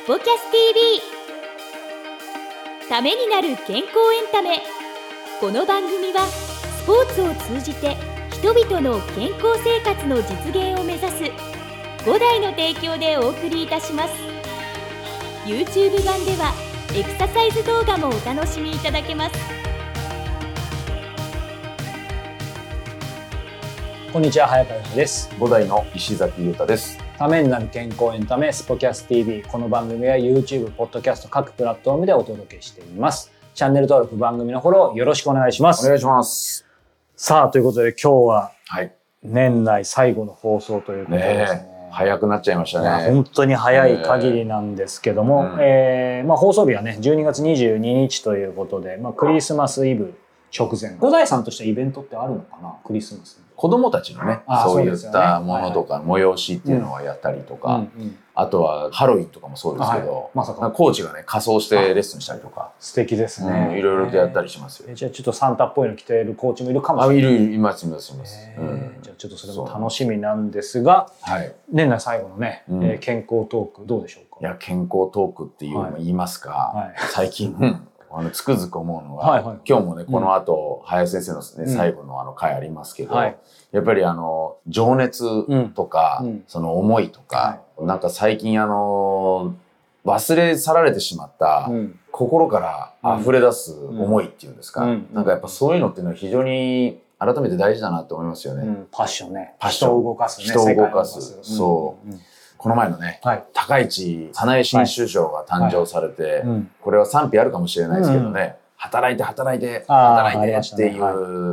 ポキャス TV ためになる健康エンタメ。この番組はスポーツを通じて人々の健康生活の実現を目指す5台の提供でお送りいたします。 YouTube 版ではエクササイズ動画もお楽しみいただけます。 こんにちは、早川です。 5代の石崎裕太です。 ためになる健康エンタメスポキャス TV。この番組は YouTube、ポッドキャスト各プラットフォームでお届けしています。チャンネル登録、番組のフォローよろしくお願いします。 お願いします。 さあ、ということで今日は年内最後の放送ということですね。 早くなっちゃいましたね。 本当に早い限りなんですけども、放送日はね12月22日ということで、クリスマスイブ直前。5代さんとしてイベントってあるのかな、クリスマスに。 子供たちのね、そういったものとか、催しっていうのはやったりとか、あとはハロウィンとかもそうですけど、コーチがね、仮装してレッスンしたりとか。 素敵ですね。 いろいろとやったりしますよ。 じゃあちょっとサンタっぽいの着ているコーチもいるかもしれない。 います。じゃあちょっとそれも楽しみなんですが、年内最後のね、健康トークどうでしょうか。 いや、健康トークっていうのも言いますか、最近、つくづく思うのが、今日もね、この後、林先生のね、最後の回ありますけど、やっぱり情熱とか、その思いとか、なんか最近忘れ去られてしまった、心から溢れ出す思いっていうんですか、なんかやっぱそういうのっていうのは非常に改めて大事だなって思いますよね。 パッションね。人を動かすね。 人を動かす。そう。この前のね、高市早苗新首相が誕生されて、これは賛否あるかもしれないですけどね、働いてっていう、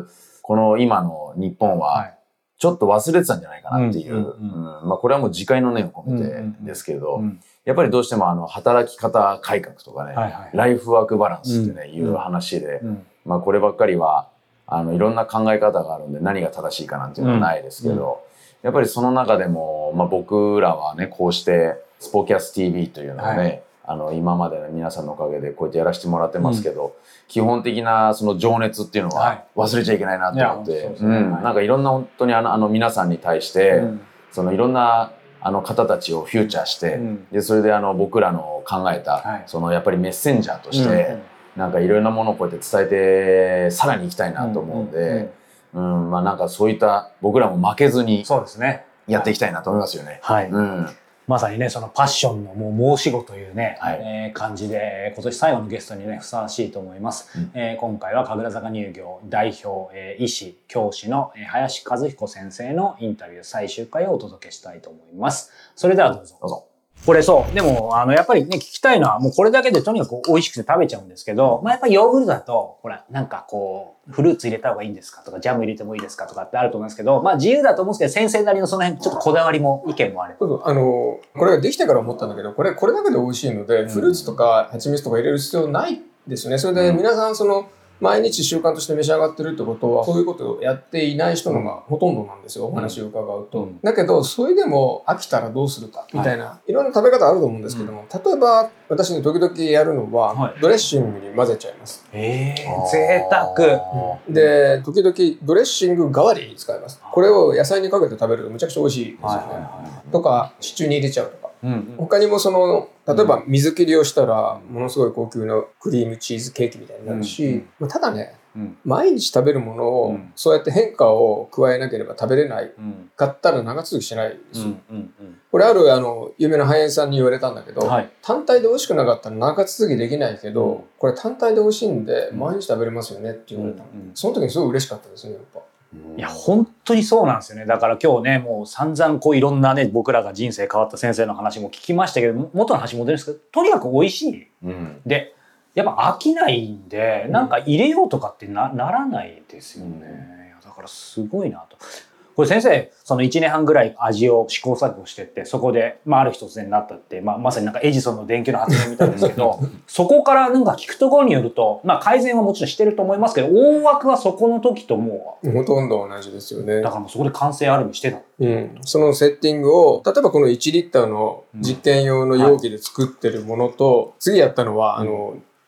この今の日本は、ちょっと忘れてたんじゃないかなっていう、これはもう自戒の念を込めてですけど、やっぱりどうしても働き方改革とかね、ライフワークバランスってね、いう話で、こればっかりは、いろんな考え方があるんで何が正しいかなんていうのはないですけど、やっぱりその中でも、僕らはね、こうしてスポキャス TV というのをね、今までの皆さんのおかげでこうやってやらせてもらってますけど、基本的なその情熱っていうのは忘れちゃいけないなと思って、なんかいろんな本当に皆さんに対して、そのいろんな方たちをフューチャーして、でそれで僕らの考えた、そのやっぱりメッセンジャーとして、なんかいろんなものをこうやって伝えてさらに行きたいなと思うんで、なんかそういった僕らも負けずにやっていきたいなと思いますよね。 まさにね、そのパッションのもう申し子というね、感じで、今年最後のゲストにね、ふさわしいと思います。今回は神楽坂乳業代表、医師、教師の林和彦先生のインタビュー最終回をお届けしたいと思います。それではどうぞ。どうぞ。これそう。でも、やっぱりね、聞きたいのは、もうこれだけでとにかく美味しくて食べちゃうんですけど、やっぱりヨーグルトだと、ほら、なんかこう、フルーツ入れた方がいいんですかとか、ジャム入れてもいいですかとかってあると思うんですけど、自由だと思うんですけど、先生なりのその辺、ちょっとこだわりも、意見もあれば。 これができてから思ったんだけど、これだけで美味しいので、フルーツとか蜂蜜とか入れる必要ないですよね。それで皆さん毎日習慣として召し上がってるってことは、そういうことをやっていない人のがほとんどなんですよ、お話を伺うと。だけど、それでも飽きたらどうするか、みたいな、いろんな食べ方あると思うんですけども、例えば、私ね、時々やるのは、ドレッシングに混ぜちゃいます。 贅沢。 で、時々ドレッシング代わりに使います。これを野菜にかけて食べるとむちゃくちゃ美味しいですよね。とか、シチューに入れちゃうとか。他にも例えば水切りをしたらものすごい高級なクリームチーズケーキみたいになるし、ただね、毎日食べるものをそうやって変化を加えなければ食べれないかったら長続きしないですよ。これ有名な俳優さんに言われたんだけど、単体で美味しくなかったら長続きできないけど、これ単体で美味しいんで毎日食べれますよねって言われた。その時にすごい嬉しかったですね、やっぱ。 いや、本当にそうなんですよね。だから今日ね、もう散々いろんなね、僕らが人生変わった先生の話も聞きましたけど、元の話戻るんですけど、とにかく美味しい。で、やっぱ飽きないんで、なんか入れようとかってならないですよね。だからすごいなと。これ先生、その1年半ぐらい味を試行錯誤してって、そこで、ある日突然なったって、まさになんかエジソンの電球の発明みたいですけど、そこからなんか聞くところによると、改善はもちろんしてると思いますけど、大枠はそこの時ともう。ほとんど同じですよね。 だからもうそこで完成あるにしてた。 そのセッティングを、例えばこの1リッターの実験用の容器で作ってるものと、次やったのは、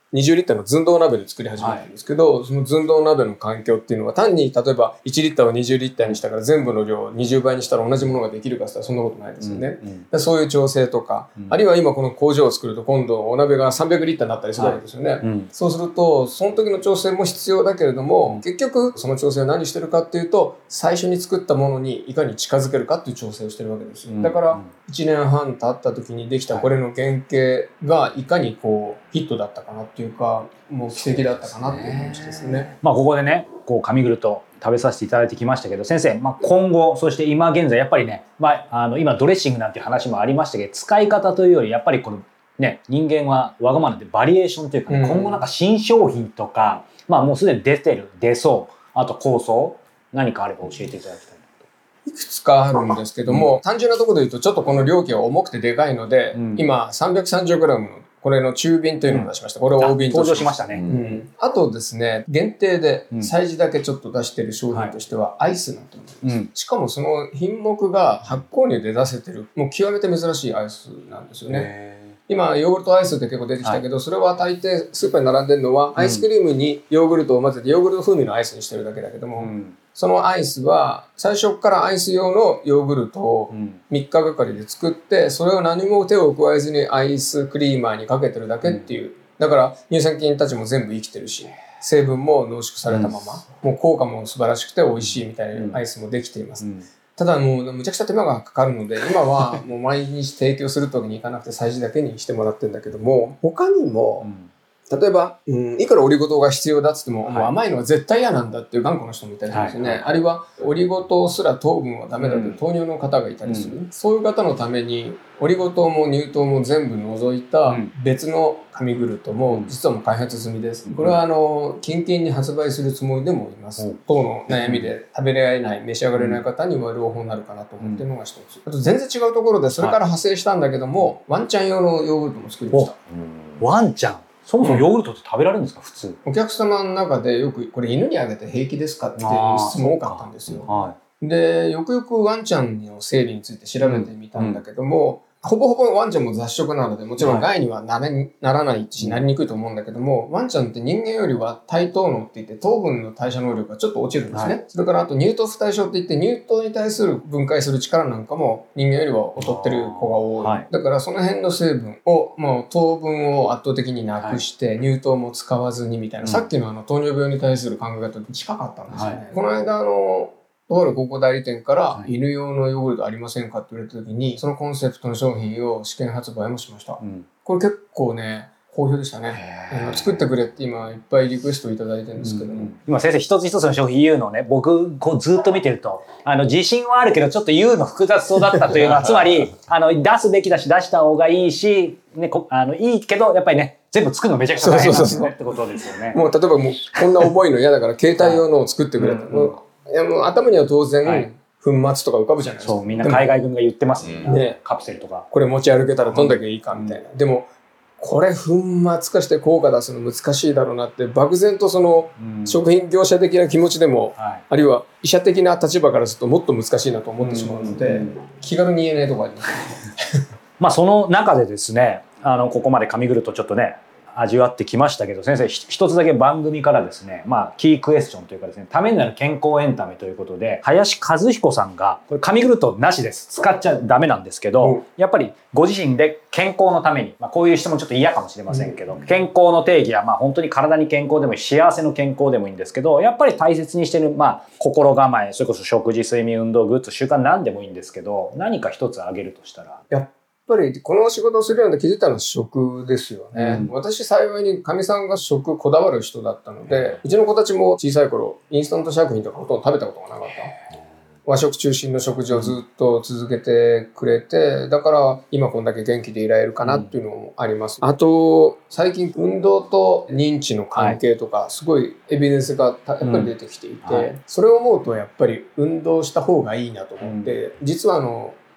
20リッターの寸胴鍋で作り始めたんですけど、その寸胴鍋の環境っていうのは単に例えば1リッターを20リッターにしたから全部の量を20倍にしたら同じものができるかって言ったらそんなことないですよね。そういう調整とか、あるいは今この工場を作ると今度お鍋が300リッターになったりするわけですよね。そうするとその時の調整も必要だけれども、結局その調整を何してるかっていうと、最初に作ったものにいかに近づけるかっていう調整をしてるわけですよ。だから1年半経った時にできたこれの原型がいかにこうヒットだったかなっていうか、もう奇跡だったかなっていう感じですね。 ここでね、こう神グルト食べさせていただいてきましたけど、先生、今後そして今現在やっぱりね、今ドレッシングなんていう話もありましたけど、使い方というよりやっぱりこのね、人間はわがままでバリエーションというか、今後なんか新商品とか、もうすでに出てる、出そう、あと構想、何かあれば教えていただきたい。 いくつかあるんですけども、単純なところで言うとちょっとこの容器は重くてでかいので、今 330g のこれの中瓶というのを出しました。これを大瓶と登場しましたね。 あとですね、限定でサイズだけちょっと出してる商品としてはアイスなんて思います。しかもその品目が発酵乳で出せてる、もう極めて珍しいアイスなんですよね。今ヨーグルトアイスって結構出てきたけど、それは大抵スーパーに並んでるのはアイスクリームにヨーグルトを混ぜてヨーグルト風味のアイスにしてるだけだけども、そのアイスは最初からアイス用のヨーグルトを3日がかりで作って、それを何も手を加えずにアイスクリーマーにかけてるだけっていう。だから乳酸菌たちも全部生きてるし、成分も濃縮されたまま、もう効果も素晴らしくて美味しいみたいなアイスもできています。ただもうむちゃくちゃ手間がかかるので、今はもう毎日提供するときに行かなくて催事だけにしてもらってるんだけども、他にも、例えば、いくらオリゴ糖が必要だっつっても、もう甘いのは絶対嫌なんだっていう頑固な人もいたりするんですよね。あるいは、オリゴ糖すら糖分はダメだという糖尿の方がいたりする。そういう方のために、オリゴ糖も乳糖も全部除いた別の神グルトも実はもう開発済みです。これは近々に発売するつもりでもいます。糖の悩みで食べられない、召し上がれない方には朗報になるかなと思っているのが一つ。あと全然違うところで、それから派生したんだけども、ワンちゃん用のヨーグルトも作りました。 ワンちゃんそもそもヨーグルトって食べられるんですか、普通。 お客様の中でよく、これ犬にあげて平気ですかっていう質問多かったんですよ。で、よくよくワンちゃんの生理について調べてみたんだけども、ほぼほぼワンちゃんも雑食なので、もちろん害にはならないし、なりにくいと思うんだけども、ワンちゃんって人間よりは対糖能って言って糖分の代謝能力がちょっと落ちるんですね。それからあと乳糖不対症って言って乳糖に対する分解する力なんかも人間よりは劣ってる子が多い。だからその辺の成分を、もう糖分を圧倒的になくして、乳糖も使わずにみたいな、さっきの糖尿病に対する考え方と近かったんですよね。この間とある広告代理店から犬用のヨーグルトありませんかって言われた時に、そのコンセプトの商品を試験発売もしました。これ結構ね、好評でしたね。作ってくれって今いっぱいリクエストいただいてるんですけども。 今先生一つ一つの商品言うのをね、僕ずっと見てると、自信はあるけどちょっと言うの複雑そうだったというのは、つまり、出すべきだし出した方がいいし、ね、いいけど、やっぱりね、全部作るのめちゃくちゃ大変なんですねってことですよね。 もう例えばもうこんな重いの嫌だから携帯用のを作ってくれと。いやもう頭には当然、粉末とか浮かぶじゃないですか。 そう、みんな海外軍が言ってますね。カプセルとか。 これ持ち歩けたらどんだけいいかみたいな。でも、これ粉末化して効果出すの難しいだろうなって、漠然とその食品業者的な気持ちでも、あるいは医者的な立場からするともっと難しいなと思ってしまうので、気軽に言えないところあります。 その中でですね、ここまで神グルトちょっとね、味わってきましたけど、先生一つだけ番組からですね、キークエスチョンというかですね、ためになる健康エンタメということで、林和彦さんが、これ神グルトなしです。使っちゃダメなんですけど、やっぱりご自身で健康のために、こういう質問ちょっと嫌かもしれませんけど、健康の定義は本当に体に健康でもいい、幸せの健康でもいいんですけど、やっぱり大切にしてる、心構え、それこそ食事、睡眠、運動、グッズ、習慣何でもいいんですけど、何か一つ挙げるとしたら。 やっぱりこの仕事をするような気づいたのは食ですよね。私幸いにかみさんが食こだわる人だったので、うちの子たちも小さい頃インスタント食品とかほとんど食べたことがなかった。和食中心の食事をずっと続けてくれて、だから今こんだけ元気でいられるかなっていうのもあります。あと最近運動と認知の関係とかすごいエビデンスがやっぱり出てきていて、それを思うとやっぱり運動した方がいいなと思って、実は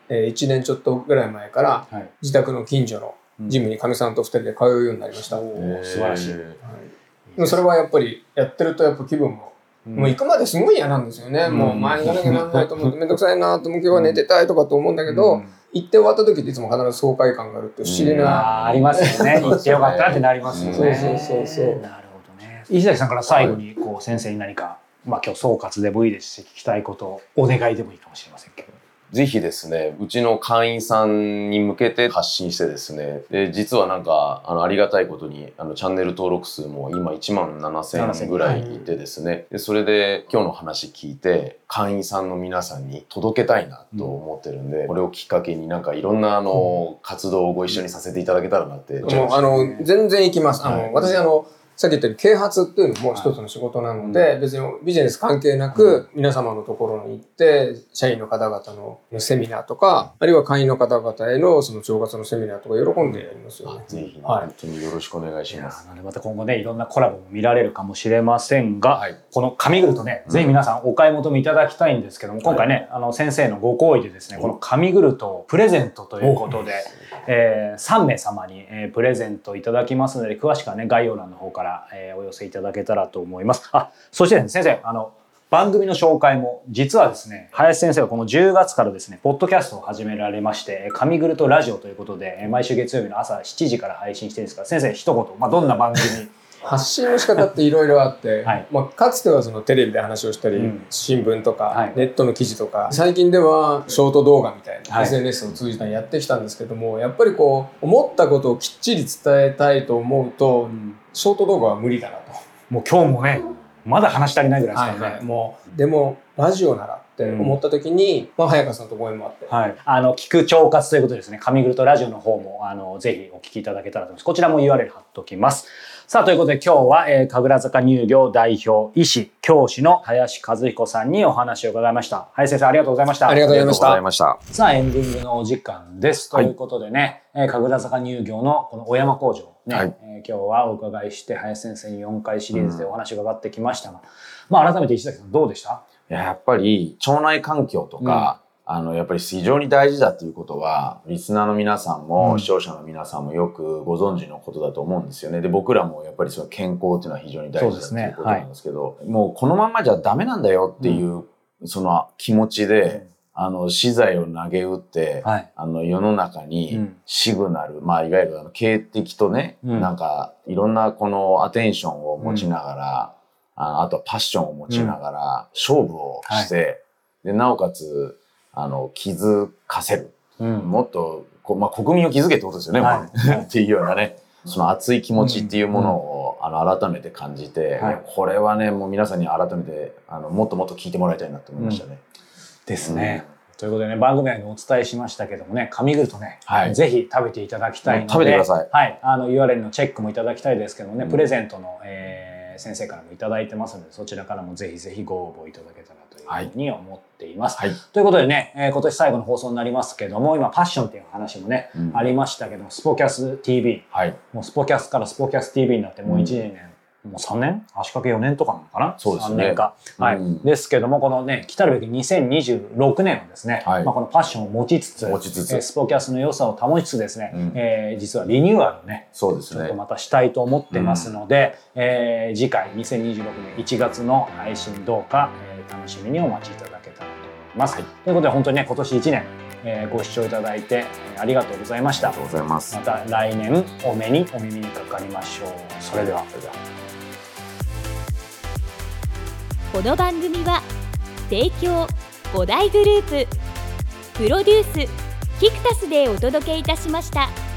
1年ちょっとぐらい前から自宅の近所のジムにかみさんと2人で通うようになりました。 素晴らしい。 でもそれはやっぱりやってるとやっぱ気分も、もう行くまですごい嫌なんですよね。もう前に行かなきゃなんないと思ってめんどくさいなと思う、今日は寝てたいとかと思うんだけど、 行って終わった時っていつも必ず爽快感があるって不思議な。 ありますよね。行ってよかったってなりますよね。 そう。なるほどね。石崎さんから最後にこう先生に何か、今日総括でもいいですし、聞きたいことをお願いでもいいかもしれませんけど。 ぜひですね、うちの会員さんに向けて発信してですね、で実はなんかありがたいことにチャンネル登録数も今17,000ぐらいいてですね、でそれで今日の話聞いて会員さんの皆さんに届けたいなと思ってるんで、これをきっかけになんかいろんな活動をご一緒にさせていただけたらなって。 全然行きます。私さっき言ったように啓発っていうのも一つの仕事なので、別にビジネス関係なく皆様のところに行って社員の方々のセミナーとか、あるいは会員の方々へのその正月のセミナーとか喜んでやりますよね。 ぜひ、本当によろしくお願いします。 また今後ね、いろんなコラボも見られるかもしれませんが、この紙ぐるとね、ぜひ皆さんお買い求めいただきたいんですけども、今回ね、先生のご好意でですね、この紙ぐるとをプレゼントということで、3名様にプレゼントいただきますので、詳しくはね、概要欄の方からお寄せいただけたらと思います。そしてですね、先生、番組の紹介も、実はですね、林先生はこの10月からですね、ポッドキャストを始められまして、紙ぐるとラジオということで、毎週月曜日の朝7時から配信してるんですが、先生、一言、どんな番組発信の仕方っていろいろあって、かつてはそのテレビで話をしたり、新聞とか、ネットの記事とか、最近ではショート動画みたいな、SNS を通じてやってきたんですけども、やっぱりこう、思ったことをきっちり伝えたいと思うと、ショート動画は無理だなと。 もう今日もね、まだ話し足りないぐらいですからね。 でも、ラジオならって思った時に、早川さんとご縁もあって。 聞く腸活ということですね、紙ぐるとラジオの方も、ぜひお聞きいただけたらと思います。こちらも URL 貼っときます。さあ、ということで今日は、神楽坂乳業代表医師教師の林和彦さんにお話を伺いました。林先生、ありがとうございました。 ありがとうございました。 さあ、エンディングのお時間です。ということでね、神楽坂乳業のこの小山工場ね、今日はお伺いして林先生に4回シリーズでお話を伺ってきましたが、改めて石崎さんどうでした？ やっぱり腸内環境とか、やっぱり非常に大事だということは、リスナーの皆さんも、視聴者の皆さんもよくご存知のことだと思うんですよね。で、僕らもやっぱりその健康っていうのは非常に大事だということなんですけど、もうこのままじゃダメなんだよっていう、その気持ちで、資材を投げ打って、世の中にシグナル、いわゆる警笛とね、なんかいろんなこのアテンションを持ちながら、あとはパッションを持ちながら勝負をして、で、なおかつ、気づかせる。もっと、国民を気づけってことですよね。っていうようなね、その熱い気持ちっていうものを、改めて感じて、これはね、もう皆さんに改めて、もっともっと聞いてもらいたいなと思いましたね。 ですね。ということでね、番組内でお伝えしましたけどもね、紙ぐるとね、ぜひ食べていただきたいので、 食べてください。 URL のチェックもいただきたいですけどもね、プレゼントの、先生からもいただいてますので、そちらからもぜひぜひご応募いただけたらというふうに思っています。ということでね、今年最後の放送になりますけども、今パッションっていう話もね、ありましたけども、スポキャス TV、もうスポキャスからスポキャス TV になってもう1年、もう3年足掛け4年とかなのかな。 そうですね。 3年か。ですけども、このね、来たるべき2026年をですね、このパッションを持ちつつ、スポキャスの良さを保ちつつですね、実はリニューアルをね、ちょっとまたしたいと思ってますので、次回2026年1月の配信どうか、楽しみにお待ちいただけたらと思います。ということで本当にね、今年1年、ご視聴いただいて、ありがとうございました。 ありがとうございます。 また来年お耳にかかりましょう。それでは。 この番組は提供5大グループプロデュースキクタスでお届けいたしました。